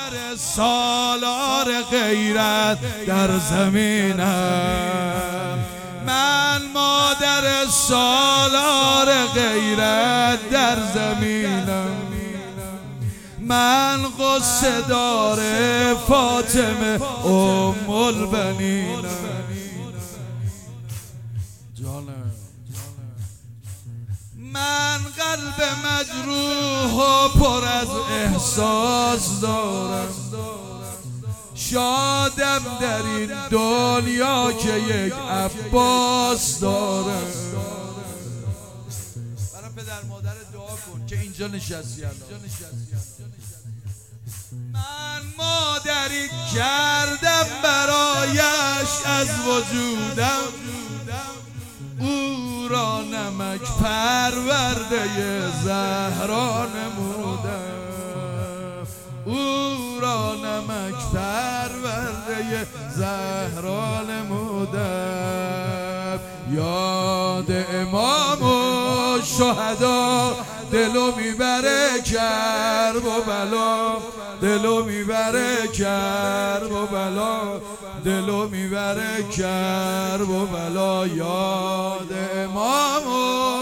مادر سالار غیرت در زمینم، من مادر سالار غیرت در زمینم، من غصه دار فاطمه ام البنینم. من قلب مجروح و پر از احساس دارم، شادم در این دنیا که یک عباس دارم. برای پدر مادر دعا کن که اینجا نشستی الان. من مادری کردم برایش از وجودم، او را نمک پرورده زهرا نمودم، او را نمک پرورده زهرا نمودم. یاد امام و شهدا دلو میبره کرب و بلا، دلو میبره کرب و بلا، دلو میبره کرب و بلا. یاد امام و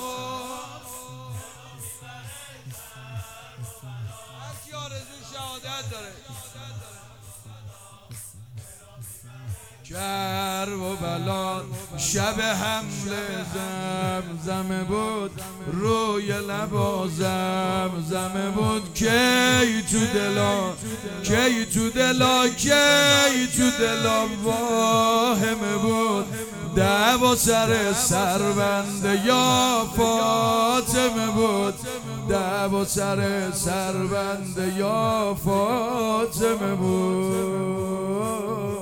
کرب و بلا. شب حمل زمزمه بود روی لبا، زمزمه بود کی تو دلا، کی تو دلا، کی تو دلا واهمه بود. دعوا سر سربنده یا فاطمه بود، دعوا سر سربنده یا فاطمه بود.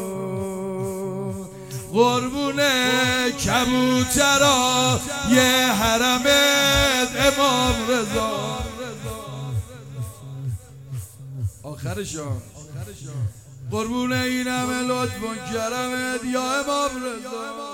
قربون کبوترا یه حرمت امام رضا. آخرشان قربون این همه لطف و کرمت یا امام رضا.